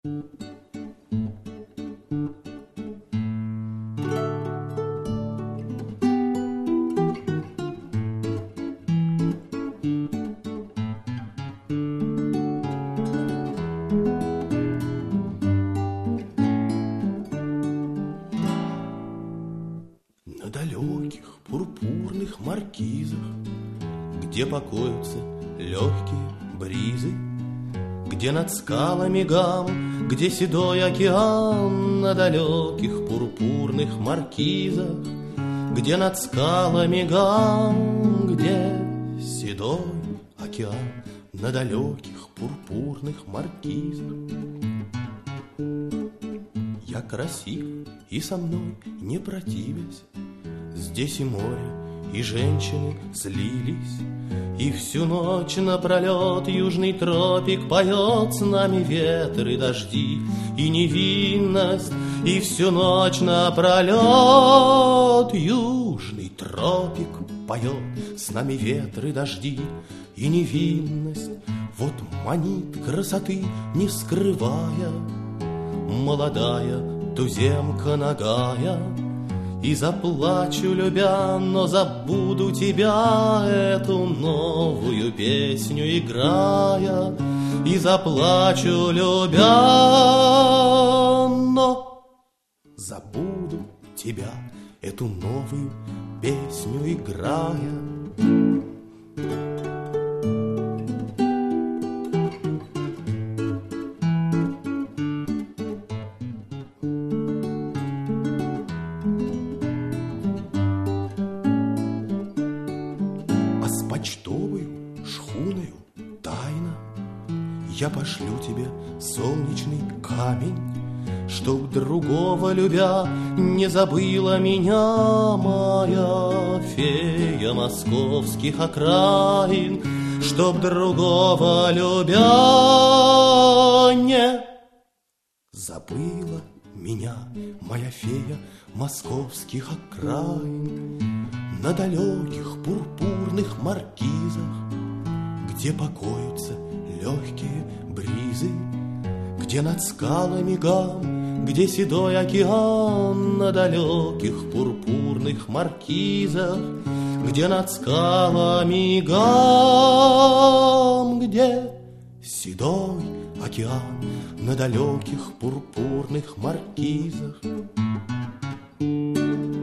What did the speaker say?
На далеких пурпурных маркизах, где покоятся легкие бризы, где над скалами гам, где седой океан. На далеких пурпурных маркизах, где над скалами гам, где седой океан. На далеких пурпурных маркизах. Я красив, и со мной не противясь, здесь и море, и женщины слились, и всю ночь напролет южный тропик поет с нами ветры и дожди, и невинность, и всю ночь напролет южный тропик поет с нами ветры и дожди, и невинность. Вот манит красоты не скрывая молодая туземка нагая. И заплачу, любя, но забуду тебя, эту новую песню играя. И заплачу, любя, но забуду тебя, эту новую песню играя. Почтовую шхуною тайно я пошлю тебе солнечный камень, чтоб другого любя не забыла меня моя фея московских окраин, чтоб другого любя не забыла меня моя фея московских окраин. На далеких пурпурных маркизах, где покоятся легкие бризы, где над скалами гам, где седой океан. На далеких пурпурных маркизах, где над скалами гам, где седой океан. На далеких пурпурных маркизах.